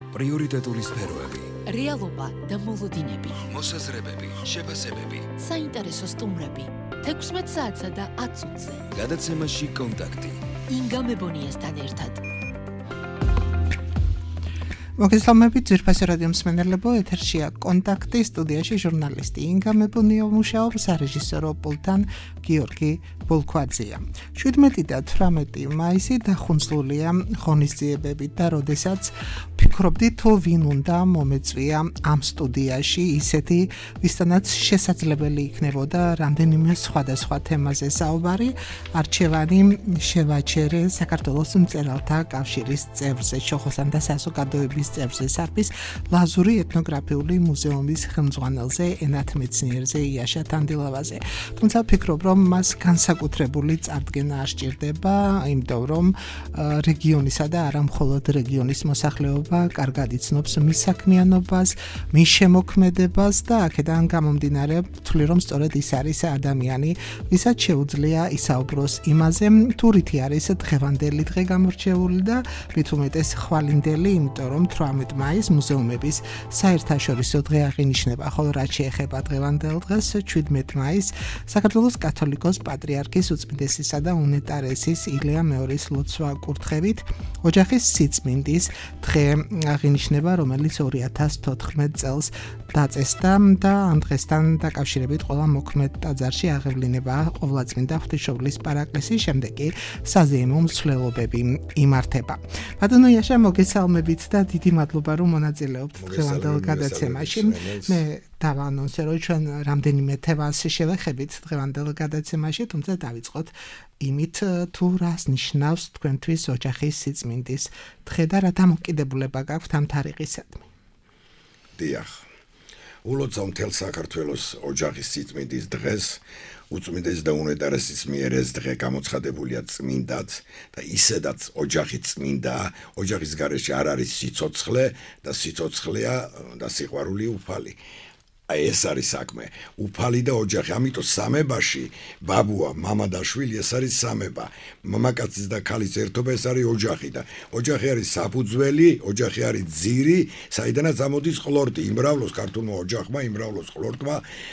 პრიორიტეტული სფეროები, რეალობა და მოლოდინები, მოსაზრებები, შეფასებები, საინტერესო სტუმრები, 16 საათსა და 10 წუთზე. გადაცემაში კონტაქტი. ინგა მებონიასთან ერთად. მოგესალმებით ძვირფასი რადიო მსმენელებო, ეთერშია კონტაქტი, სტუდიაში ჟურნალისტი ინგა მებონია მუშაობს, სარეჟისორო პულტთან გიორგი ბულქვაძეა. 17 და 18 მაისი დახუნწლულია ღონისძიებებით და როდესაც ფიქრობდი თუ ვინ უნდა მომეწვია ამ სტუდიაში ისეთი, ვისთანაც შესაძლებელი იქნებოდა რამდენიმე სხვადასხვა თემაზე საუბარი, არჩევანი შევაჩერე საქართველოს მწერალთა კავშირის წევრზე, შოხოსან და საზოგადოების წევრზე, სარფის ლაზური ეთნოგრაფიული მუზეუმის ხელმძღვანელზე, ენათ მეცნიერზე, იაშა თანდილავაზე. თუმცა ფიქრობ, რომ მას განსაკუთრებული წარდგენა არ სჭირდება, იმიტომ რომ რეგიონისა და არა მხოლოდ რეგიონის მოსახლეობა კარგად იცნობს მის საქმიანობას, მის შემოქმედებას და აქედან გამომდინარე ვთვლი, რომ სწორედ ის არის ადამიანი, ვისაც შეუძლია ისაუბროს იმაზე, თუ რითი არის დღევანდელი დღე გამორჩეული და მით უმეტეს ხვალინდელი, იმიტომ რომ 18 მაისს მუზეუმების საერთაშორისო დღე აღინიშნება, ხოლო რაც შეეხება დღევანდელ დღეს 17 მაისს საქართველოს კათოლიკოს პატრიარქის უწმიდესისა და უნეტარესის ილია მეორის ლოცვა კურთხევით ოჯახის სიწმინდის დღე აღინიშნება, რომელიც 2014 წელს დაწესდა და ამ დღესთან დაკავშირებით ყველა მოქმედ ტაძარში აღევლინება ყოვლადწმინდა ღვთისმშობლის პარაკლისის, შემდეგ კი საზეიმო მსვლელობები იმართება. ბატონო იაშა, მოგესალმებით და დიდი მადლობა, რომ მონაწილეობთ დღევანდელ გადაცემაში. მე დავანონსე, რომ ჩვენ რამდენიმე თემას შევეხებით დღევანდელ გადაცემაში, თუმცა დავიწყოთ იმით, თუ რას ნიშნავს თქვენთვის ოჯახის სიწმინდის დღე და რა დამოკიდებულება გაქვთ ამ თარიღისადმი. დიახ. ულოცავ მთელ საქართველოს ოჯახის სიწმინდის დღეს, უწმიდეს და უნეტარესის მიერ ეს დღე გამოცხადებულია წმინდად და ისედაც ოჯახი წმინდაა, ოჯახის გარეშე არ არის სიცოცხლე და სიცოცხლეა და სიყვარული უფალი. აი ეს არის საქმე, უფალი და ოჯახი, ამიტომ სამებაში ბაბუა, მამა და შვილი ეს არის სამება, მამაკაცის და ქალის ერთობა ეს არის ოჯახი და ოჯახი არის საფუძველი, ოჯახი არის ძირი, საიდანაც ამოდის ყლორტი, იმრავლოს ქართულმა ოჯახმა, იმრავლოს ყლორტმა,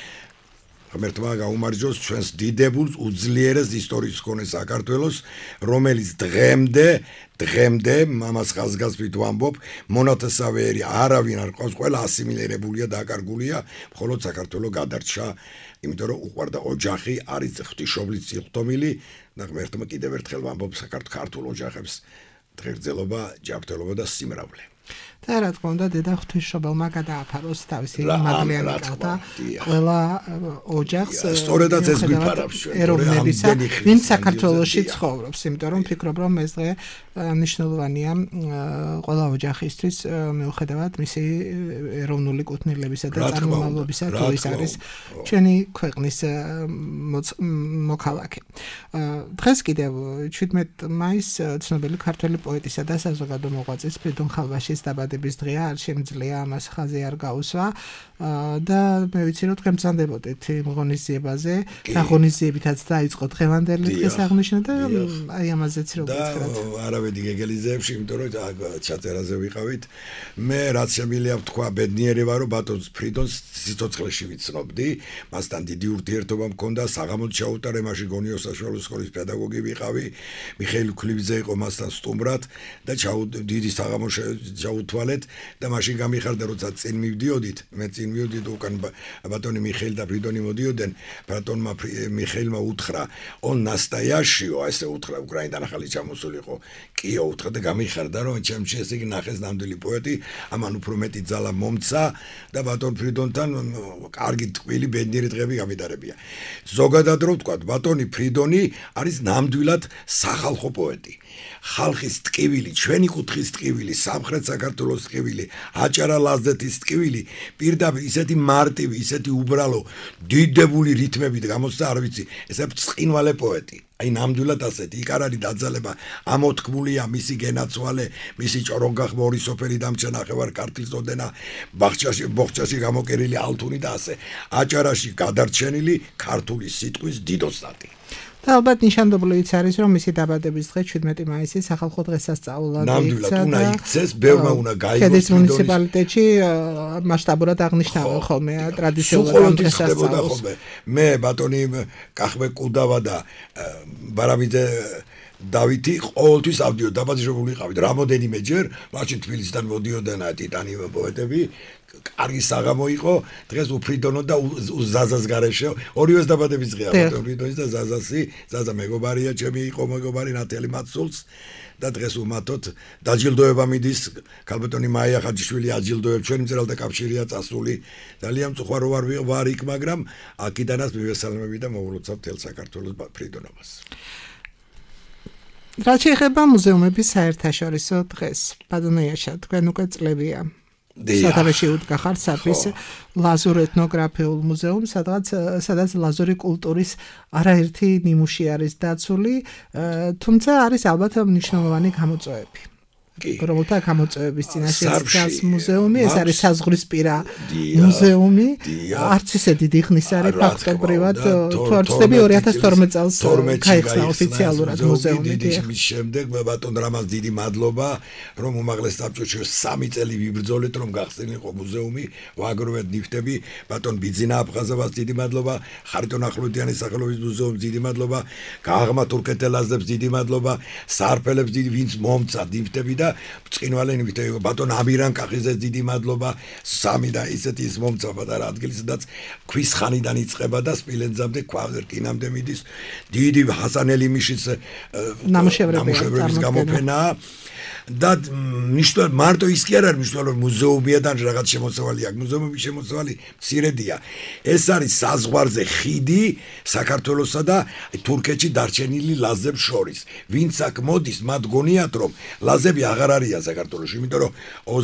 ღმერთმა გაუმარჯოს ჩვენს დიდებულს, უძლიერეს ისტორიის მქონე საქართველოს, რომელიც დღემდე მამას ხაზგასმით ვამბობ, მონათესავეერი არავინ არ ყავს, ყველა ასიმილირებულია და აკარგულია, მხოლოდ საქართველო გადარჩა, იმიტომ რომ უყვარდა ოჯახი, არის ღვთისმშობლის წილხდომილი და ღმერთმა კიდევ ერთხელ ვამბობ ქართულ ოჯახებს დღეგრძელობა, ჯანმრთელობა და სიმრავლე. და რა თქმა უნდა, დედა ღვთისმშობელმა გადააფაროს თავისი მადლიანი კალთა ყველა ოჯახს, სწორედაც ეს გვიფარავს ჩვენ, ეროვნებისა, ვინც საქართველოში ცხოვრობს, იმიტომ რომ ფიქრობ, რომ ეს დღე მნიშვნელოვანია ყველა ოჯახისთვის, მიუხედავად მისი ეროვნული კუთვნილებისა და წარმომავლობისა, თუ ის არის ჩვენი ქვეყნის მოქალაქე. დღეს კიდევ 17 მაისს ცნობილი ქართველი პოეტისა და საზოგადო მოღვაწის ფრიდონ ხალვაშის დაბადების დღეა, არ შემიძლია ამას ხაზი არ გაუსვა და მე ვიცი, რომ თქვენ ბრძანდებოდით იმ ღონისძიებაზე, და ღონისძიებითაც დაიწყო დღევანდელი დღის აღნიშვნა და აი ამაზეც რო გითხრათ. არავედი გეგელიზეებში, იმიტომ რომ ჩაწერაზე ვიყავით. მე რაც შემიძლია ვთქვა, ბედნიერი ვარ, რომ ბატონ ფრიდონს სიცოცხლეში ვიცნობდი, მასთან დიდი ურთიერთობა მქონდა, საღამოც ჩაუტარე, მაშინ გონიო საშუალო სკოლის პედაგოგი ვიყავი, მიხეილ ქულიძე იყო მასთან სტუმრად და დიდი საღამო ჩაუთვალეთ და მაშინ გამიხარდა, როცა წინ მივდიოდით, მე წინ მივდიოდ უკან ბატონი მიხეილ და ფრიდონი მოდიოდნენ, ბატონმა მიხეილმა უთხრა, "On nastoящего", ასე უთხრა, უკრაინიდან ახალი ჩამოსული იყო. კიო უთხრა და გამიხარდა, რომ ჩემში ესე იგი ნახეს ნამდვილი პოეტი, ამან უფრო მეტი ძალა მომცა და ბატონ ფრიდონთან კარგი ტყვილი ბედნიერი დღეები გამიდარებია. ზოგადად რო ვთქვა, ბატონი ფრიდონი არის ნამდვილად სახალხო პოეტი. ხალხის ტკივილი, ჩვენი კუთხის ტკივილი, სამხრეთ საქართველოს ტკივილი, აჭარა ლაზეთის ტკივილი, პირდაპირ ისეთი მარტივი, ისეთი უბრალო, დიდებული რითმებით გამოსცა, არ ვიცი, ესე ბრწყინვალე პოეტი. აი ნამდვილად ასეთი, იქ არ არის დაძალება, ამოთქმულია მისი გენაცვალე, მისი ჭორონგახ მორისოფერი დამჭა ნახევარ ქართლის ოდენა, ბოხჩაში გამოკერილი ალთუნი და ასე, აჭარაში გადარჩენილი ქართული სიტყვის დიდოსტატი. და ალბათ ნიშანდობლივიც არის, რომ მისი დაბადების დღე 17 მაისი სახალხო დღესასწაულად იქცა და იქცეს, ბევრმა უნდა გაიგოს. ქედის მუნიციპალიტეტში მასშტაბურად აღნიშნავენ ხოლმე ტრადიციულად დღესასწაულს. მე ბატონი კახმე კუდავა და ბარამიძე დავითი ყოველთვის ავდიო დაბადებულიყავით რამოდენიმეჯერ, მაშინ თბილისიდან მოდიოდან ტიტანი პოეტები, კარგი საღამო იყო, დღეს უფრიდონო და ზაზას გარეშე, ორივეს დაბადების დღეა, უფრიდონის და ზაზასი, ზაზა მეგობარია, ჩემი იყო მეგობარი ნათელი მაცულს და დღეს უმათოთ დაჯილდოება მიდის, ქალბატონი მაია ხაჯიშვილი აჯილდოებს, ჩვენი მწერალთა კავშირია წასული, ძალიან მწუხარო ვარ იქ, მაგრამ აქიდანაც მივესალმები და მოვლოცავ თელ საქართველოს ფრიდონობას. რაც შეეხება მუზეუმების საერთაშორისო დღეს, ბატონოიაშა, თქვენ უკვე წლებია. სათავეში უდგახართ სარფის ლაზურ ეთნოგრაფიულ მუზეუმს, სადაც ლაზური კულტურის არაერთი ნიმუში არის დაცული, თუმცა არის ალბათ მნიშვნელოვანი გამოწვევები. რომელთა გამოწვევების წინაშე დგას მუზეუმი, ეს არის საზღვრისპირა მუზეუმი, არც ისე დიდი ხნის არის ფაქტობრივად, თუ არ ვცდები 2012 წელს გაიხსნა ოფიციალურად მუზეუმი. მის შემდეგ ბატონ რამაზ დიდი მადლობა, რომ უმაღლეს საბჭოში 3 წელი ვიბრძოლეთ, რომ გახსნილიყო მუზეუმი, ვაგროვეთ ნიფტები, ბატონ ბიძინა აფხაზოვას დიდი მადლობა, ხარიტონ ახვლედიანის სახელობის მუზეუმს დიდი მადლობა, გაღმა თურქეთელაზებს დიდი მადლობა, სარფელებს დიდი ვინც მომცა ნიფტები და წინვალენი ვიტეო ბატონ ამირან კახიზეს დიდი მადლობა 3 და ისეთი ის მომცა პატარა ადგილი სადაც ქვის ხანიდან იწყება და სპილენძამდე ქვავერკინამდე მიდის დიდი ჰასანელი მიშის ნამუშევრების გამოფენაა და ნიშნულ მარტო ის კი არ არის მნიშვნელოვანი მუზეუმია და რაღაც შემოსავალი აქვს მუზეუმების შემოსავალი მცირედია ეს არის საზღვარზე ხიდი საქართველოსა და თურქეთში დარჩენილი ლაზებს შორის ვინც აქ მოდის მათ გონიათ რომ ლაზები აღარ არიან საქართველოში იმიტომ რომ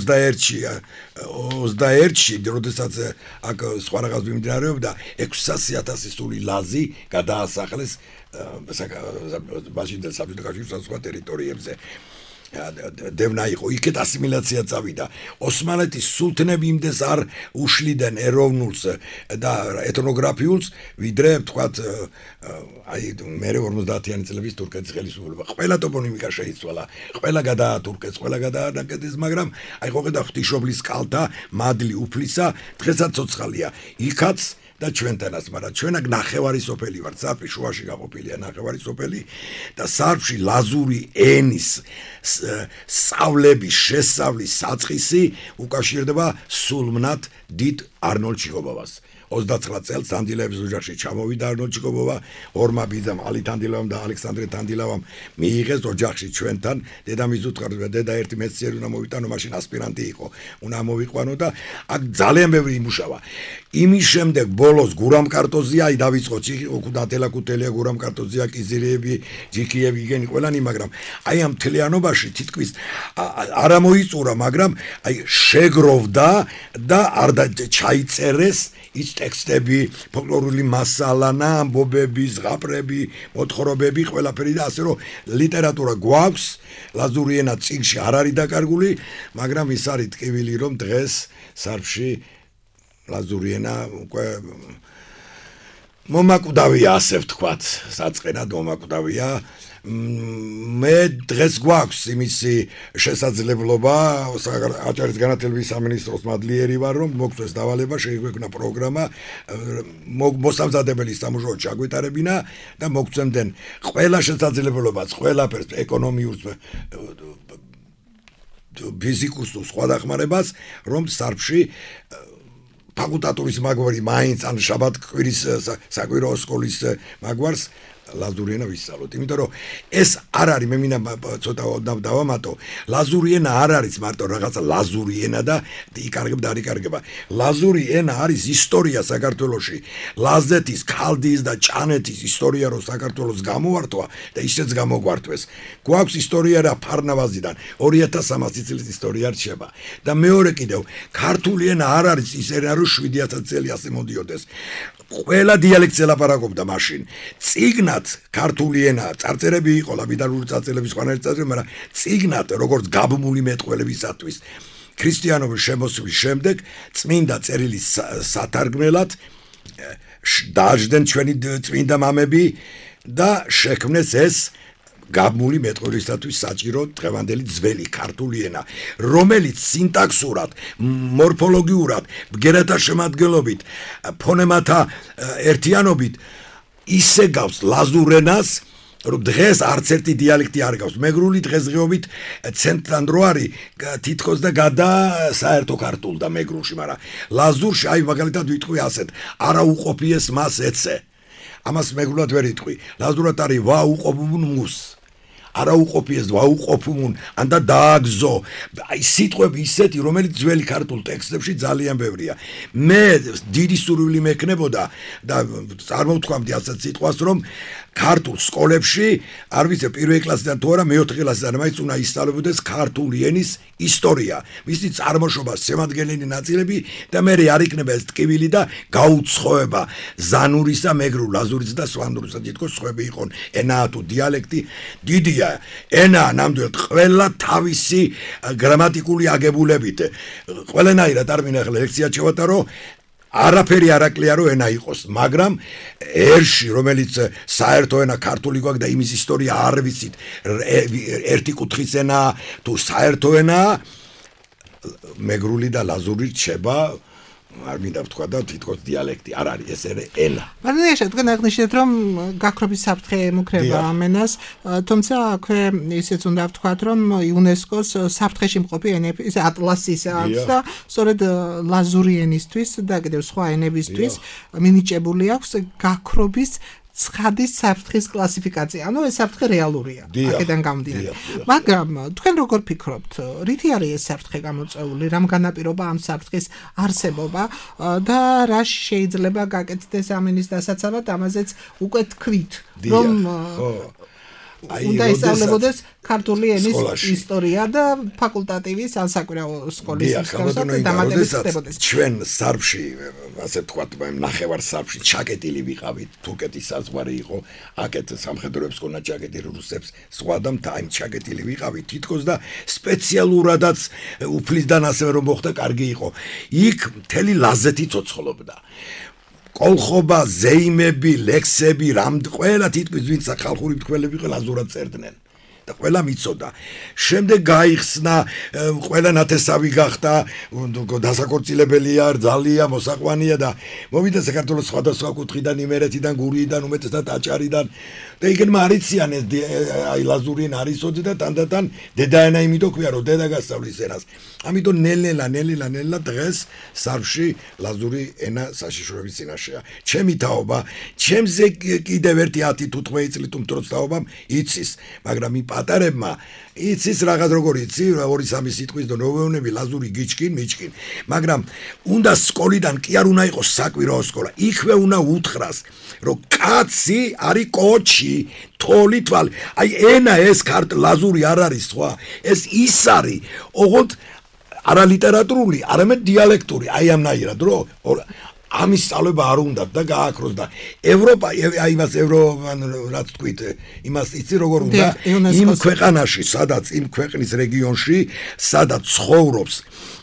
21-ში როდესაც აქ სხვა რაღაც მიმდინარეობდა 600,000 სული ლაზი გადაასახლეს ბაშინდელ საბჭოთა კავშირის სხვა ტერიტორიებზე დევნა იყო იქეთ ასიმილაცია წავიდა ოსმალეთის სულთნები იმდეს არ უშლიდნენ ეროვნულს და ეთნოგრაფიულს ვიდრე თქვათ აი მე 50-იანი წლების თურქეთის ხელისუფლება ყველა ტოპონიმიკა შეიცვალა ყველა გადაათურქეს ყველა გადაანაკეთეს მაგრამ აი ხო ხედავ ღვთისმშობლის კალთა მადლი უფლისა დღესაც ცოცხალია იქაც და ჩვენთანაც, მაგრამ ჩვენ აქ ნახევარი სოფელი ვართ, სარფი შუაში გაყოფილია ნახევარი სოფელი და სარფში ლაზური ენის სწავლების შესწავლის საწყისი უკავშირდება სულმნათ დიდ არნოლდ ჩიქობოვას. 29 წელს თანდილეების ოჯახში ჩამოვიდა არნოლდ ჩიქობოვა, ორმა ბიძამ ალი თანდილავამ და ალექსანდრე თანდილავამ მიიღეს ოჯახში ჩვენთან, დედამისს უთხარს და დედა ერთი მეცნიერი უნდა მოვიტანო, მაშინ ასპირანტი იყო, უნდა მოვიყვანო და აქ ძალიან ბევრი იმუშავა. იმის შემდეგ ბოლოს გურამ კარტოზია, აი დავიწყო დათელა კუტელია, გურამ კარტოზია, კიზირიები, ჯიქიები იგენი ყველანი, მაგრამ აი ამ მთლიანობაში თითქმის არ მოიწურა, მაგრამ აი შეგროვდა და არ ჩაიწერეს ის ტექსტები, ფოლკლორული მასალანა, ამბობები, ზღაპრები, მოთხრობები, ყველაფერი და ასე რომ ლიტერატურა გვაქვს, ლაზური ენა წიგნში არ არის დაკარგული, მაგრამ ის არის ტკივილი რომ დღეს სარფში ლაზური ენა უკვე მომაკვდავია ასე ვთქვათ, საწყენად მომაკვდავია. მე დღეს გვაქვს იმისი შესაძლებლობა აჭარის განათლების სამინისტროს მადლიერი ვარ რომ მოგწეს დავალება შეიქმნა პროგრამა მოსამზადებელი სამუშაო ჩაგვიტარებინა და მოგწემდნენ ყველა შესაძლებლობაც ყველაფერს ეკონომიურს ფიზიკურს თუ სხვა დახმარებას რომ სარფში ფაკულტატურის მაგვარი მაინც ან შაბათ-კვირის საკვირაო სკოლის მაგვარს ლაზური ენა ვისწავლოთ, იმიტომ რომ ეს არ არის მე მინდა ცოტა დავამატო. ლაზური ენა არ არის მარტო რაღაცა ლაზური ენა და იკარგება და არ იკარგება. ლაზური ენა არის ისტორია საქართველოში. ლაზეთის, ქალდიის და ჭანეთის ისტორია რო საქართველოს გამოვარტვა და ისეც გამოგვარტვეს. გვაქვს ისტორია რა ფარნავაზიდან 2300 წლის ისტორია რჩება. და მეორე კიდევ ქართული ენა არ არის ის ენა რო 7000 წელი ასე მოდიოდეს. ყველა დიალექტზე ლაპარაკობდა მაშინ. წიგნად ქართული ენა წარწერები იყო ლაბიდალური წარწერები სხვანაირი წარწერები, მაგრამ წიგნად როგორც გაბმული მეტყველებისათვის ქრისტიანობის შემოსვლის შემდეგ წმინდა წერილის სათარგმნელად დააჯდნენ ჩვენი წმინდა მამები და შექმნეს ეს გაბმული მეტყველისათვის საჭირო დღევანდელი ძველი ქართული ენა, რომელიც სინტაქსურად, მორფოლოგიურად, ბგერათა შემადგენლობით, ფონემათა ერთიანობით ისე გავს ლაზურ ენას, რომ დღეს არც ერთი დიალექტი არ გავს. მეგრული დღესდღეობით ცენტრთან რო არის თითქოს და გადა საერთო ქართულ და მეგრულში, მაგრამ ლაზურში აი მაგალითად ვიტყვი ასეთ, არა უყოფიეს მას ეცე. ამას მეგრულად ვერ იტყვი. ლაზურად არის ვა უყოფუნ მუს. არა უყოფიეს ვა უყოფუნ ანდა დააგზო. აი სიტყვები ისეთი, რომელიც ძველი ქართულ ტექსტებში ძალიან ბევრია. მე დიდი სურვილი მექნებოდა და წარმოვთქვამდი ასეთ სიტყვას, რომ ქართულ სკოლებში, არ ვიცი პირველი კლასიდან თუ არა მეოთხე კლასიდან მაინც უნდა ისწავლებოდეს ქართული ენის ისტორია, მისი წარმოშობა, შემადგენელი ნაწილები და მე არ იქნება ეს ტკივილი და გაუცხოება ზანურისა, მეგრულ, ლაზურისა და სვანურისა. თითქოს სხვები იყონ ენაა თუ დიალექტი, დიდია ენა ნამდვილად ყველა თავისი გრამატიკული აგებულებით. ყველანაირად არ მინახლა ლექცია შევატარო. არაფერი არაკლია რომ ენა იყოს, მაგრამ ერში, რომელიც საერთო ენა ქართული გვაქვს და იმის ისტორია არ ვიცით, ერთი კუთხის ენა თუ საერთო ენა, მეგრული და ლაზური რჩება, არ მინდა ვთქვა და თითქოს დიალექტი არ არის, ეს ენა. მაგრამ თქვენ აღნიშნეთ, რომ გაქრობის საფრთხე ემუქრება ამ ენას, თუმცა აქვე ისეც უნდა ვთქვათ, რომ იუნესკოს საფრთხეში მყოფი ენების ატლასის აქვს და სწორედ ლაზური ენისთვის და კიდევ სხვა ენებისთვის მინიჭებული აქვს გაქრობის ცხადის საფრთხის კლასიფიკაცია. ანუ ეს საფრთხე რეალურია. აქედან გამომდინარე. მაგრამ თქვენ როგორ ფიქრობთ, რითი არის ეს საფრთხე გამოწვეული, რამ განაპირობა ამ საფრთხის არსებობა და რა შეიძლება გაკეთდეს ამ ენის დასაცავად, ამაზეც უკვე თქვით, რომ უნდა ისწავლებოდეს ქართული ენის ისტორია და ფაკულტატივი სასაკვირაო სკოლის დამატებით ხდებოდეს. ჩვენ სარფში, ასე ვთქვათ, ნახევარ სარფში ჩაკეტილი ვიყავით, თურქეთის საზღვარი იყო, აკეთ სამხედროებს ქონა ჩაკეტილი რუსებს, სხვა და მთა ჩაკეტილი ვიყავით თითქოს და სპეციალურადაც უფლისგან ასევე რომ მოხდა, კარგი იყო. იქ მთელი ლაზეთი ცოცხლობდა. კოლხობა, ზეიმები, ლექსები, ყველა თითქმის ვინც ხალხური მკვლელები ყველა ლაზურად წერდნენ და ყველა მიცოდა. შემდეგ გაიხსნა, ყველა ნათესავი გახდა, დასაკორწილებელია, ძალია, მოსაყვანია და მოვიდა საქართველოს სხვადასხვა კუთხიდან, იმერეთიდან, გურიიდან, უმეტესად აჭარიდან და იქნებ არიციან ეს აი ლაზური ენა არისოდი და თანდათან დედაენა იმიტომ ქვია, რომ დედა გასწავლის ენას. ამიტომ ნელ-ნელა დღეს სარფში ლაზური ენა საშიშროების წინაშეა. ჩემი თაობა, ჩემზე კიდევ ერთი 10 თუ 12 წლით უმცროს თაობამ იცის, მაგრამ პატარებმა იცის რაღაც როგორ იცი, 2-3 სიტყვის და ნოვეუნები ლაზური გიჩკინ, მიჩკინ, მაგრამ უნდა სკოლიდან კი არ უნდა იყოს საკვირაო სკოლა, იქვე უნდა უთხრას, რომ კაცი არის კოჩი, თოლი თვალი. აი ენა ეს ლაზური არ არის სხვა, ეს ის არის, ოღონდ არა ლიტერატურული, არამედ დიალექტური, აი ამნაირად, რომ ამის სწავლება არ უნდა და გააქროს და ევროპა, აი იმას რაც თქვით, იმას იცი როგორ უნდა იმ ქვეყანაში, სადაც იმ ქვეყნის რეგიონში, სადაც ცხოვრობს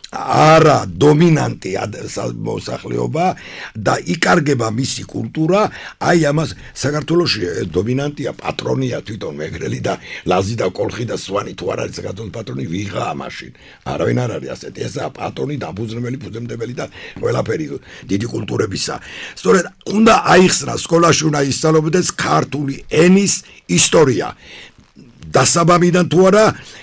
არა დომინანტი მოსახლეობა და იკარგება მისი კულტურა, აი ამას საქართველოში დომინანტია, პატრონია თვითონ მეგრელი და ლაზი და კოლხი და სვანი თუ არ არის საქართველოს პატრონი ვიღაა მაშინ. არავინ არ არის ასეთი, ესაა პატრონი, დაფუძნებელი, ფუძემდებელი და ყველაფერი დიდი კულტურებისა. სწორედ უნდა აიხსნა სკოლაში უნდა ისწავლებოდეს ქართული ენის ისტორია. დასაბამიდან თუ არა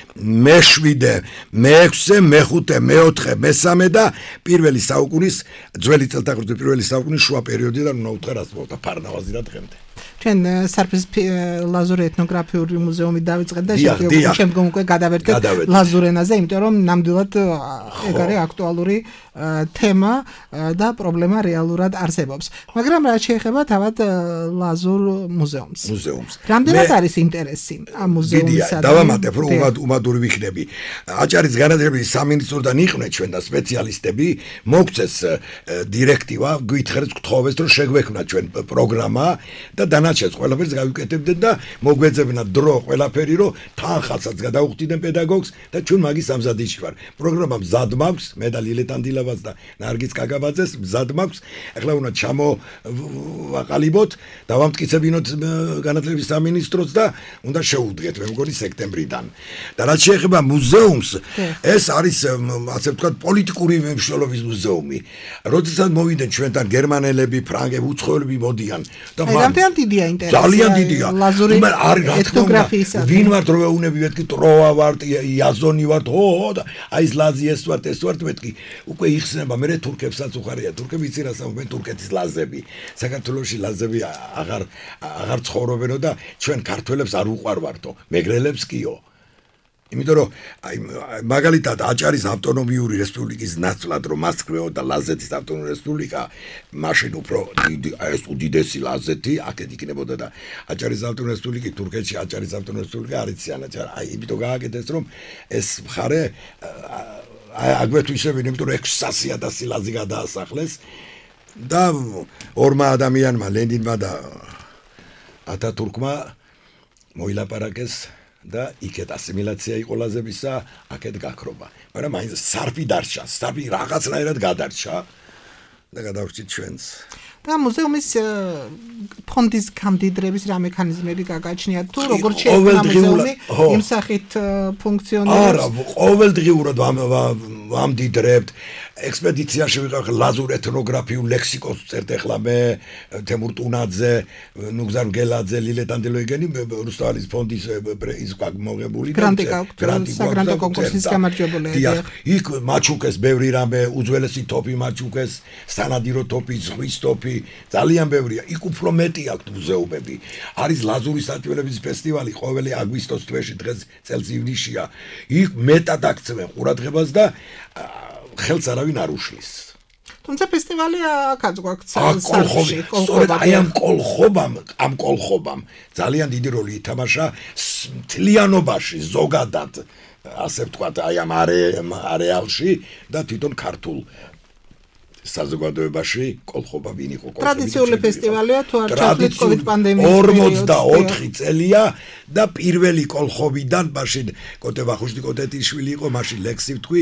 მე-7, მე-6, მე-5, მე-4, მე-3 და პირველი საუკუნის ძველი წელთაღრიცხვის პირველი საუკუნის შუა პერიოდიდან უნდა უთხრას და ფარნავაზი და დღემდე. ჩვენ სარფის ლაზური ეთნოგრაფიული მუზეუმი დავიწყეთ და შემდგომ უკვე გადავერთეთ ლაზურ ენაზე, იმიტომ რომ ნამდვილად ეგ არის აქტუალური თემა და პრობლემა რეალურად არსებობს. მაგრამ რაც შეეხება თავად ლაზურ მუზეუმს. რამდენად არის ინტერესი ამ მუზეუმისა? დავამატებ, რომ უმადური ვიქნები. აჭარის განათლების სამინისტროდან იყვნენ ჩვენ და სპეციალისტები, მოგცეს დირექტივა, გითხრეთ გთხოვეს, რომ შეგვექმნა ჩვენ პროგრამა და დანარჩენს ყველაფერს გავიკეთებდნენ და მოგვეძებნათ დრო ყველაფერი, რომ თანხასაც გადაუხდიდნენ პედაგოგს და ჩვენ მაგის ამზადიში ვარ. პროგრამა მზად მაქვს, მე და ლილე ტანდილა გოგოლაბაც და ნარგის კაკაბაძეს მზად მაქვს. ეხლა უნდა ჩამოვაყალიბოთ, დავამტკიცებინოთ განათლების სამინისტროს და უნდა შეუდგეთ, მე მგონი სექტემბრიდან. და რაც შეეხება მუზეუმს, ეს არის ასე ვთქვათ პოლიტიკური მნიშვნელობის მუზეუმი. როდესაც მოვიდნენ ჩვენთან გერმანელები, ფრანგები, უცხოელები მოდიან და ძალიან დიდია ინტერესი. ძალიან დიდია. ლაზური ეთნოგრაფიისა. ვინ ვართ რო ვეუბნები მეთქი ტროა ვართ, იაზონი ვართ, და აი ეს ლაზი ეს ვართ მეთქი უკვე იხსნება მე თურქებსაც უხარია. თურქები იცი რა საუბრობენ თურქეთის ლაზები. საქართველოში ლაზები აღარ ცხოვრობენო და ჩვენ ქართველებს არ უყვარვართო, მეგრელებს კიო. იმიტომ რომ აი მაგალითად აჭარის ავტონომიური რესპუბლიკის ნაცვლად რომ მასკრეო და ლაზეთის ავტონომიური რესპუბლიკა მაშინ უფრო ეს უდიდესი ლაზეთი აქეთ იქნებოდა და აჭარის ავტონომიური რესპუბლიკა თურქეთში აჭარის ავტონომიური რესპუბლიკა არ იციან აი იმიტომ გააკეთეს რომ ეს მხარე აგრეთვე ისევ იმიტომ რომ 600,000 ლაზი გადაასახლეს და ორმა ადამიანმა ლენინმა და ათათურქმა მოილაპარაკეს და იქეთ ასიმილაცია იყო ლაზებისა, აქეთ გაქრობა. მაგრამ მაინც სარფი დარჩა, სარფი რაღაცნაირად გადარჩა და გადავჭით ჩვენს. და მუზეუმის ფონდის გამდიდრების რა მექანიზმები გაგაჩნია თუ როგორც შეექმნა მუზეუმი იმ სახით ფუნქციონირებს? არა, ყოველდღიურად ვამდიდრებთ. ექსპედიციაში ვიყავ ლაზურ ეთნოგრაფიულ ლექსიკონს წერთ ახლა მე თემურ ტუნაძე, ნუგზარ გელაძე, ლილეთ ანდელოიგენი რუსთავის ფონდის ის მოგებული საგრანტო კონკურსის გამარჯვებულია. იქ მაჩუკეს ბევრი რამე, უძველესი თოფი მაჩუკეს, სანადირო თოფი, ზღვის თოფი, ძალიან ბევრია. იქ უფრო მეტი აქვს მუზეუმები. არის ლაზური საჭმელების ფესტივალი ყოველი აგვისტოს თვეში დღეს წელს ივნისშია. იქ მეტად აქცევენ ყურადღებას და ხელს არავინ არ უშლის. თუმცა ფესტივალი აქაც გვაქვს სახლში. სწორედ აი ამ კოლხობამ ძალიან დიდი როლი ითამაშა მთლიანობაში ზოგადად ასე ვთქვათ აი ამ არეალში და თვითონ ქართულ საზოგადოებაში კოლხობა ვინ იყო კოლხები ტრადიციული ფესტივალია თუ არ ჩავთვლით COVID პანდემიის 44 წელია და პირველი კოლხობიდან მაშინ კოტე ვახუშტი კოტეტიშვილი იყო მაშინ ლექსი ვთქვი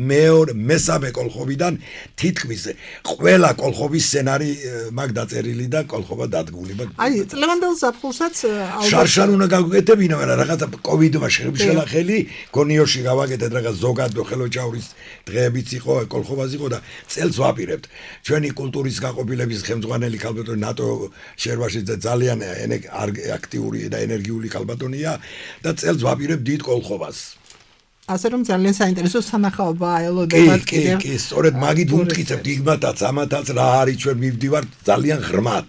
მესამე კოლხობიდან თითქმის ყველა კოლხობის სცენარი მაგ დაწერილი და კოლხობა დადგმული აი წლევანდელ ზაფხულსაც შარშან უნდა გაგვეკეთებინა მაგრამ რაღაცა COVID-მა შეხელი გონიოში გავაკეთეთ რაღაც ზოგადო ხელოჩაურის დღეებიც იყო კოლხობაზე იყო და წელს ვაპირებ ჩვენი კულტურის გაყოფილების ხელმძღვანელი ქალბატონი ნატო შერვაშიძე ძალიან აქტიური და ენერგიული ქალბატონია და წელს ვაპირებ დიდ კოლხობას. ასე რომ ძალიან საინტერესო სანახაობაა ელოდებათ კიდევ. კი, სწორედ მაგით ვუმტკიცებთ იგმათაც, ამათაც რა არის ჩვენ მივდივართ ძალიან ღრმად.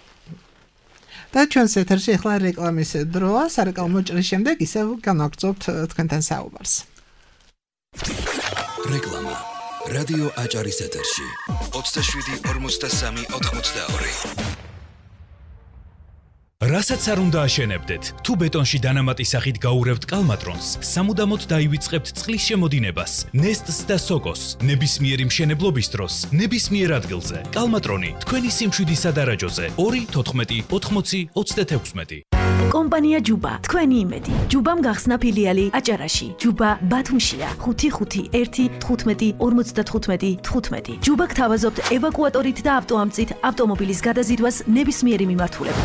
და ჩვენს ეთერში ახლა რეკლამის დროა, სარეკლამო ჭრის შემდეგ ისევ განაგრძობთ თქვენთან საუბარს. რეკლამა რადიო აჭარის ეთერში 27-43-82 რასაც არ უნდა აშენებდეთ, თუ ბეტონში დანამატი სახით გაურევთ კალმატრონს, სამუდამოდ დაივიწყებთ წყლის შემოდინებას, ნესტს და სოკოს, ნებისმიერი მშენებლობის დროს, ნებისმიერ ადგილზე. კალმატრონი, თქვენი სიმშვიდის სადარაჯოზე, 2-14-80-36. კომპანია ჯუბა, თქვენი იმედი. ჯუბამ გახსნა ფილიალი აჭარაში. ჯუბა ბათუმშია. 551-15-55-15. ჯუბა გთავაზობთ ევაკუატორით და ავტოამწით ავტომობილის გადაზიდვას ნებისმიერი მიმართულებით.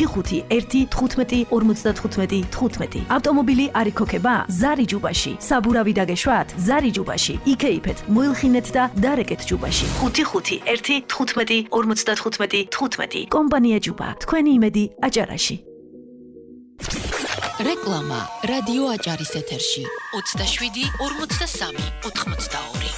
551-15-55-15. ავტომობილი არ იქოქება? ზარი ჯუბაში. საბურავი დაგეშვათ? ზარი ჯუბაში. იქეიფეთ, მოილხინეთ და დარეკეთ ჯუბაში. 551-15-55-15. კომპანია ჯუბა, თქვენი იმედი აჭარაში. რეკლამა რადიო აჭარის ეთერში 27-43-82.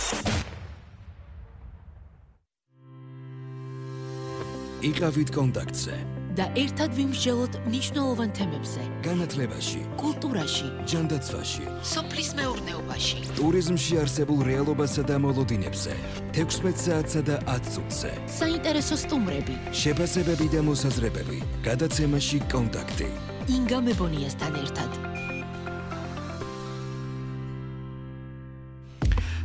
იყავით კონტაქტზე და ერთად ვიმსჯელოთ მნიშვნელოვან თემებზე. განათლებაში, კულტურაში, ჯანდაცვაში, სოფლის მეურნეობაში, ტურიზმში არსებულ რეალობასა და მოლოდინებზე, 16 საათსა და 10 წუთზე. საინტერესო სტუმრები, შეფასებები და მოსაზრებები, გადაცემაში კონტაქტი. ინგა მებონიასთან ერთად.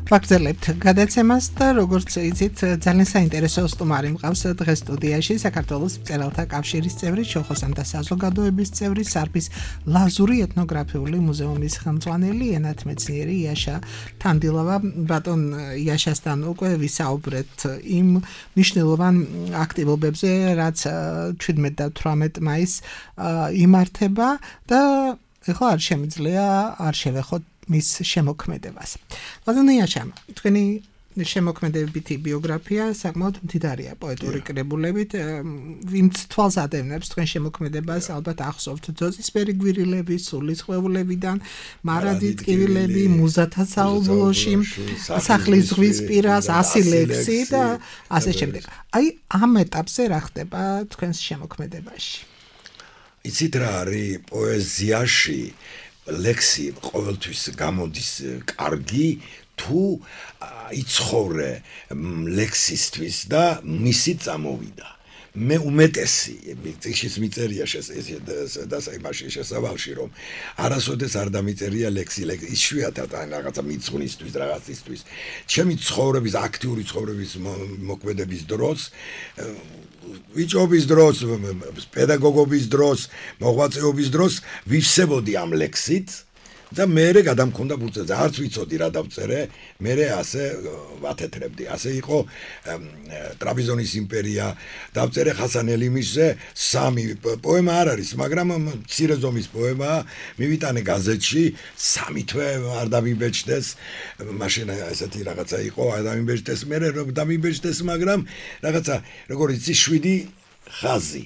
ვაგრძელებთ გადაცემას და როგორც იცით ძალიან საინტერესო სტუმარი მყავს დღეს სტუდიაში საქართველოს მწერალთა კავშირის წევრი ჩოხოსანთა საზოგადოების წევრი სარფის ლაზური ეთნოგრაფიული მუზეუმის ხელმძღვანელი ენათმეცნიერი იაშა თანდილავა ბატონ იაშასთან უკვე ვისაუბრეთ იმ მნიშვნელოვან აქტივობებზე რაც 17 და 18 მაისს იმართება და ეხლა არ შემიძლია არ შევეხოთ მის შემოქმედებას. ბატონ იაშა, თქვენი შემოქმედებითი ბიოგრაფია საკმაოდ მდიდარია პოეტური კრებულებით, ვინც თვალს ადევნებს თქვენ შემოქმედებას, ალბათ ახსოვთ ძოწისფერი გვირილები, სულის ხვევლებიდან, მარადი ტკივილები, მუზათა საუბულოში, სახლის ზღვის პირას, 100 ლექსი და ასე შემდეგ. აი ამ ეტაპზე რა ხდება თქვენს შემოქმედებაში? იცით რა არის პოეზიაში ლექსი ყოველთვის გამოდის კარგი თუ იცხოვრე ლექსისთვის და მისი წამოვიდა. მე უმეტესი წიგნის მიწერია იმაში შესავალში რომ არასოდეს არ დამიწერია ლექსი იშვიათად რაღაცა მიძღვნისთვის რაღაცისთვის ჩემი ცხოვრების აქტიური ცხოვრების მოქმედების დროს ვიჭობის დროს პედაგოგობის დროს მოღვაწეობის დროს ვივსებოდი ამ ლექსით და მე გადამქონდა ბურთზე არც ვიცოდი რა დავწერე მე ასე ვათეთრებდი ასე იყო ტრაპიზონის იმპერია დავწერე ხასან ელიმისზე 3 პოემა არ არის მაგრამ მცირე ზომის პოემაა მივიტანე გაზეთში 3 თვე არ დამიბეჭდეს მაშინ ესეთი რაღაცა იყო არ დამიბეჭდეს მე დამიბეჭდეს მაგრამ რაღაცა როგორ იცი 7 ხაზი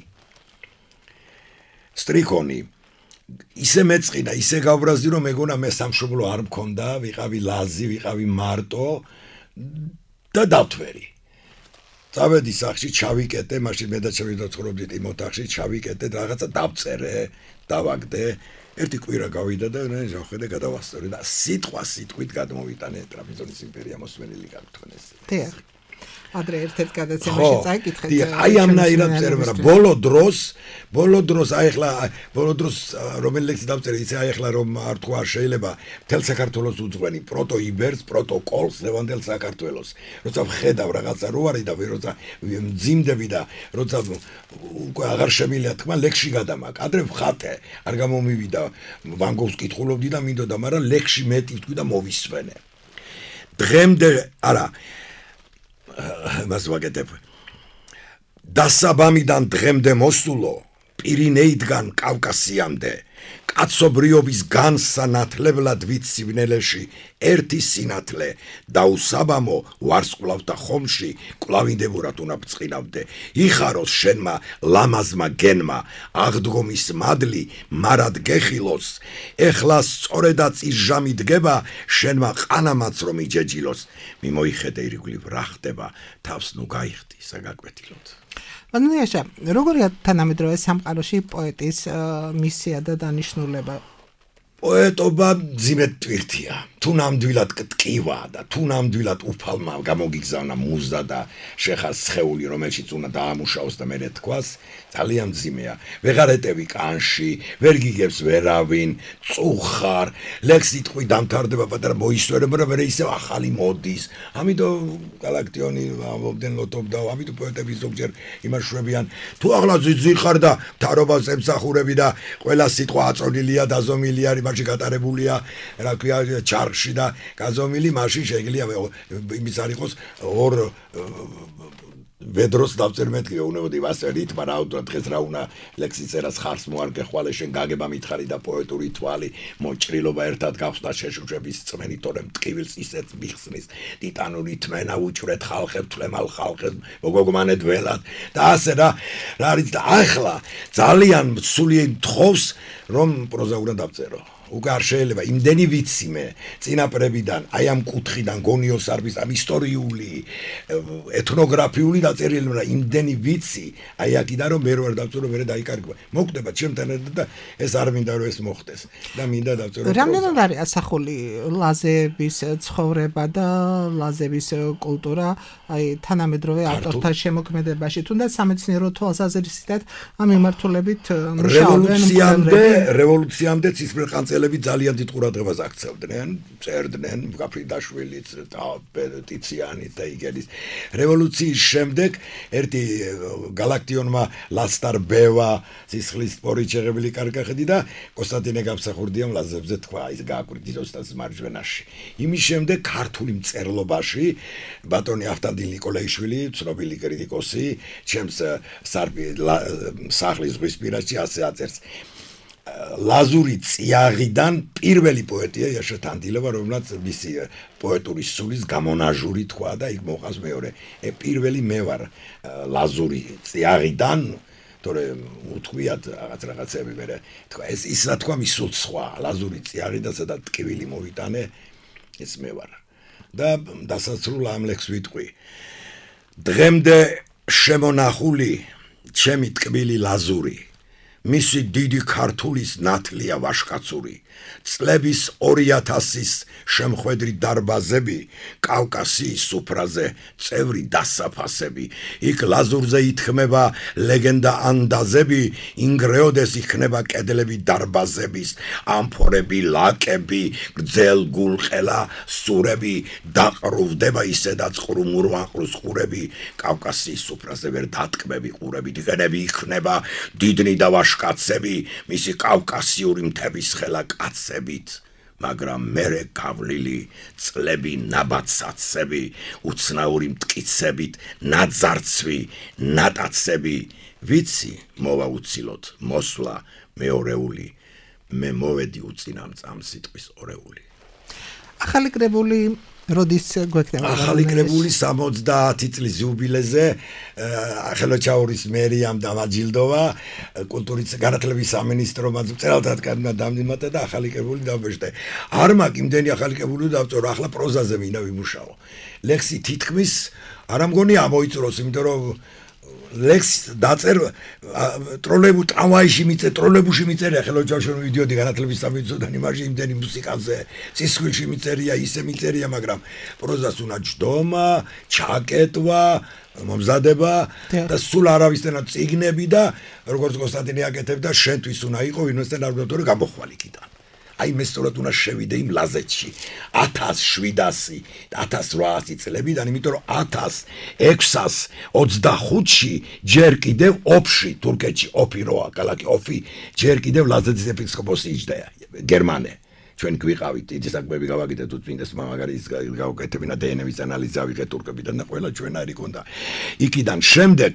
სტრიქონი ისე მეწყინა, ისე გავბრაზდი რომ მეგონა მე სამშობლო არ მქონდა, ვიყავი ლაზი, ვიყავი მარტო და დავთვერი. წავედი სახში, ჩავიკეტე, მაშინ მე და ჩემი და ცხოვრობდით იმ ოთახში, ჩავიკეტე, რაღაცა დავწერე, დავაგდე. ერთი კვირა გავიდა და ხედე გადავასწორი და სიტყვით გადმოვიტანე ტრაპიზონის იმპერია მოსმენილი გაგვთხნეს. დიახ. ადრე ერთ-ერთ გადაცემაში წაიკითხეთ. აი ამნაირად წერე, მაგრამ ბოლო დროს აი ახლა ბოლო დროს რომელი ლექსი დავწერე, იცი აი ახლა რომ არ თქვა შეიძლება მთელ საქართველოს უძღვენი პროტო იბერს, პროტოკოლს ლევანდელ საქართველოს. როცა ვხედავ რაღაცა რო არის და როცა მძიმდები და როცა უკვე აღარ შემიძლია თქმა ლექსში გადამაკ. ადრე ვხატე, არ გამომივიდა ვან გოგს კითხულობდი და მინდოდა, მაგრამ ლექსში მეტი ვთქვი და მოვისვენე. დღემდე არა მას ვაკეთებ. დასაბამიდან დღემდე მოსულო, პირინეიდან კავკასიამდე, კაცობრიობის განსანათლებლად ვიცივნელეში, ერთი სინათლე, დაუსაბამო ვარსკვლავთა ხომში, კლავინდებურად უნდა ბწყინავდე. იხაროს შენმა ლამაზმა გენმა, აღდგომის მადლი, მარად გეხილოს, ეხლა სწორედაც ის ჟამი დგება, შენმა ყანამაც რომ იჯეჯილოს. მიმოიხედე ირგვლივ რა ხდება, თავს ნუ გაიხდი, საგაკვეთილოთ. ბანიაშა, როგორია თანამედროვე სამყაროში პოეტის მისია და დანიშნულება? პოეტობა ძიმედ ტვირთია. თუ ნამდვილად ტკივა და თუ ნამდვილად უფალმა გამოგიგზავნა მუზა და შეხას სხეული, რომელშიც უნდა დაამუშავოს და მერე თქვას, ძალიან ძიმეა. ვეღარ ეტევი კანში, ვერ გიგებს ვერავინ, წუხარ, ლექსი თქვი დამთავრდება პატარა მოისვერება, მაგრამ ისევ ახალი მოდის. ამიტომ გალაქტიონი ამბობდნენ ლოტობდა, ამიტომ პოეტები ზოგჯერ იმაშვებიან, თუ ახლა ძიძიხარ და თარობას ემსახურები და ყველა სიტყვა აწონილია, დაზომილია, იმაში გატარებულია, რა ქვია, ჩარხში და გაზომილი, მაშინ შეიძლება იმის არ იყოს ორ ვედროს დავწერ მეთქი უნებოდი ვასერით, მაგრამ დღეს რა უნდა ლექსის წერას ხარს მოარგე ხვალე შენ გაგება მითხარი და პოეტური თვალი მოჭრილობა ერთად გავხსნა შეშუშების წმენით, თორემ ტკივილს ისეთ მიხსნის ტიტანური თმენა უჭრეთ ხალხებს, თლემალ ხალხებს, მოგოგმანეთ ველად და ასე რა არის და ახლა ძალიან სული თხოვს რომ პროზა უნდა დავწერო. უკვე არ შეიძლება იმდენი ვიცი მე წინაპრებიდან, აი ამ კუთხიდან გონიოს არბის ამ ისტორიული, ეთნოგრაფიული დაწერილი და იმდენი ვიცი, აი აქიდან რომ მე ვარ დავწერო, მე დაიკარგება. მოკვდება ჩემთან და ეს არ მინდა რომ ეს მოხდეს და მინდა დავწერო. რამდენად არის ასახული ლაზების ცხოვრება და ლაზების კულტურა, აი თანამედროვე ავტორთა შემოქმედებაში, თუნდაც სამეცნიერო თვალსაზრისით ამ მიმართულებით მუშაობენ. რევოლუციამდე ცისფერყანწელი მოწელები ძალიან დიდ ყურადღებას აქცევდნენ, წერდნენ გაფრინდაშვილიც, ტიციანიც და იგენის. რევოლუციის შემდეგ ერთი გალაქტიონმა ლასტარ ბევა სისხლის სპორით შეღებილი კარგახედი და კონსტანტინე გამსახურდიამ ლაზებზე თქვა ის გააკვირდით ოსტატს მარჯვენაში. იმის შემდეგ ქართული მწერლობაში ბატონი ავტანდილ ნიკოლაიშვილი, ცნობილი კრიტიკოსი, ჩემს სახლის ზღვისპირაში ასე აწერს. ლაზური წიაღიდან პირველი პოეტია იაშა თანდილოვა, რომელსაც მისი პოეტური სულის გამონაჟური თქვა და იქ მოყავს მეორე. პირველი მე ვარ ლაზური წიაღიდან, თორე უთქვიათ რაღაცები მე თქვა ეს ისა თქვა მისულ სხვა ლაზური წიაღიდან სადაც ტკივილი მოვიტანე ეს მე ვარ. და დასასრულ ამ ლექსს ვიტყვი. დღემდე შემონახული ჩემი ტკბილი ლაზური მისი დიდი ქართულის ნათლია ვაშკაცური წლების 2000-ის შემხვედრი დარბაზები კავკასიის სუფრაზე წევრი დასაფასები იქ ლაზურზე ითქმება ლეგენდა ანდაზები ინგრეოდეს იქნება კედლები დარბაზების ამფორები ლაკები გრძელ გულყელა სურები დაყრუვდება ისედაც ყრუმურვაყრუს ყურები კავკასიის სუფრაზე ვერ დატკბები ყურები დგენები იქნება დიდნი და კაცები მისი კავკასიური მთების ხელა კაცებით მაგრამ მერე გავლილი წლები ნაბადსაცები უცნაური მტკიცებით ნაძარცვი ნატაცები ვიცი მოვა უცილოთ მოსვლა მეორეული მე მოვედი უწინამ წამსიტყვის ორეული ახალი კრებული როდის გვექნება ახალი კრებული 70 წლის იუბილეზე ახალოჩაურის მერიამ დამაჯილდოვა კულტურის განათლების სამინისტრო მას წერალთად დამიმატა და ახალი კრებული დავბეჭდე არ მაქვს იმდენი ახალი კრებული დავწორო ახლა პროზაზე მინდა ვიმუშაო ლექსი თითქმის არ ამგონი ამოიწუროს იმიტომ რომ ლექსი დაწერ ტროლეიბუსში მიწერია ხელოჯავშოვი ვიდეოდი განათლების სამინისტროდან იმაში იმდენი მუსიკაზე წისქვილში მიწერია ისე მიწერია მაგრამ პროზას უნდა ჯდომა ჩაკეტვა მომზადება და სულ არავისთანაც წიგნები და როგორც კონსტანტინე აკეთებდა შენთვის უნდა იყო ვინმესთან არ უნდა თორე გამოხვალი კიდან აი მე სწორად უნდა შევიდე იმ ლაზეთში 1700 1800 წლებიდან იმიტომ რომ 1625-ში ჯერ კიდევ ოფში თურქეთში ოფი როა ქალაქი ოფი ჯერ კიდევ ლაზეთის ეპისკოპოსი იჯდა გერმანე ჩვენ გვიყავით დიდი საქმეები გავაკეთეთ თუ წინდეს მაგარი გავაკეთებინა დნმ-ის ანალიზი ავიღეთ თურქებიდან და ყველა ჩვენარი ქონდა იქიდან შემდეგ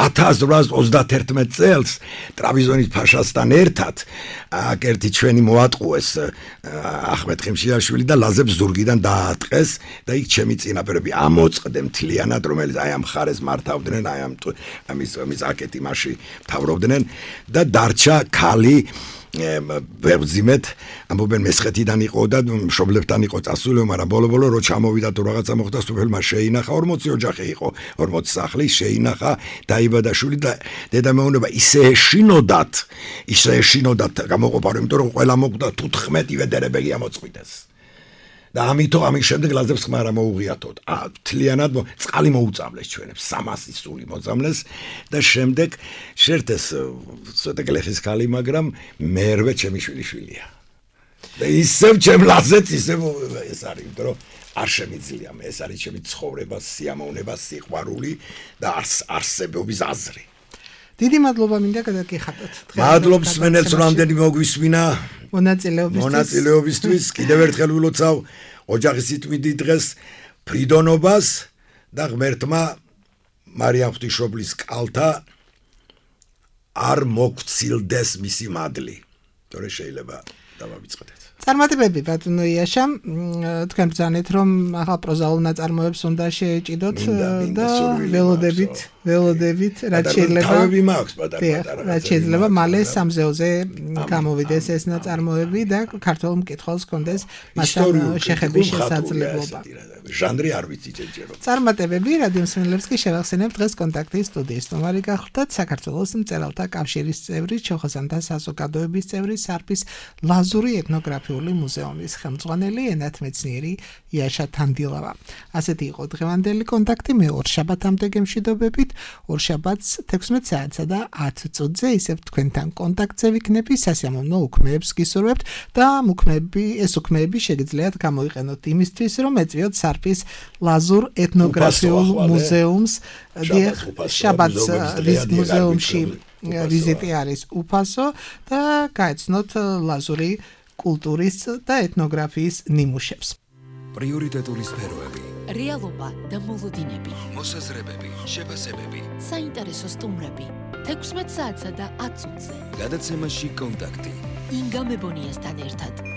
1831 წელს ტრაპიზონის ფაშასთან ერთად აკერთი ჩვენი მოატყუეს ახმედ ხიმშიაშვილი და ლაზებს ზურგიდან დაატყეს და იქ ჩემი წინაპრები ამოწყდნენ მთლიანად რომელიც აი ამ ხარეს მართავდნენ აი ამის აკეთი მასში მთავრობდნენ და დარჩა ქალი ბერძიმეთ ამბობენ მესხეთიდან იყო და მშობლებთან იყო წასული მაგრამ ბოლო-ბოლო რო ჩამოვიდა თუ რაღაცა მოხდა სოფელმა შეინახა 40 ოჯახი იყო 40 სახლი შეინახა დაიბადა შვილი და დედამეუნება ისე ეშინოდათ გამოყოფა რომ იმიტომ რომ ყველა მოკვდა 15 ვედერებეგი ამოწყვიტეს და ამის შემდეგ ლაზებს ხმა რა მოუღიათოთ თლიანად წყალი მოუწამლეს ჩვენებს 300 სული მოწამლეს და შემდეგ შერთეს ცოტა გლეხის ქალი მაგრამ მერვე ჩემი შვილიშვილია და ისევ ჩემ ლაზებს ისევ ეს არის იმიტომ რომ არ შემიძლია მე ეს არის ჩემი ცხოვრება სიამოვნება სიყვარული და არსებობის აზრი დიდი მადლობა მინდა გადაგიხადოთ მადლობს მენელს რამდენი მოგვისმინა მონაწილეობისთვის კიდევ ერთხელ ვილოცავ ოჯახის სიტყვით დღეს ფრიდონობას და ღმერთმა მარიამ ღვთისმშობლის კალთა არ მოგცილდეს მისი მადლი თორე შეიძლება დავავიწყდეთ წარმატებები ბატონო იაშა თქვენ ბრძანეთ რომ ახალ პროზაულ ნაწარმოებს უნდა შეეჭიდოთ და ველოდებით რაც შეიძლება თავები მაქვს პატარა რაც შეიძლება მალე სამზეოზე გამოვიდეს ეს ნაწარმოები და ქართულ მკითხველს კონდეს მასთან შეხების შესაძლებლობა ჟანრი არ ვიცი ჯერჯერო წარმატებები რადიო მსმენელებს კი შევახსენებ დღეს კონტაქტის სტუდიის სტუმარი გახლდათ საქართველოს მწერალთა კავშირის წევრი ჩოხაზანთა საზოგადოების წევრი სარფის ლაზური ეთნოგრაფია ეთნოგრაფიული მუზეუმის ხელმძღვანელი ენათმეცნიერი იაშა თანდილავა. ასეთი იყო დღევანდელი კონტაქტი. მე ორშაბათამდე გემშვიდობებით. ორშაბათს 16 საათსა და 10 წუთზე ისევ თქვენთან კონტაქტზე ვიქნები. სასიამოვნო უქმეებს გისურვებთ და ეს უქმეები შეგიძლიათ გამოიყენოთ იმისთვის, რომ ეწვიოთ სარფის ლაზურ ეთნოგრაფიულ მუზეუმს. შაბათს მუზეუმში ვიზიტი არის უფასო და გაეცნოთ ლაზური კულტურის და ეთნოგრაფიის ნიმუშებს. პრიორიტეტული სფეროები, რეალობა და მოლოდინები, მოსაზრებები, შეფასებები, საინტერესო სტუმრები, 16 საათსა და 10 წუთზე. გადაცემაში კონტაქტი. ინგა მებონიასთან ერთად.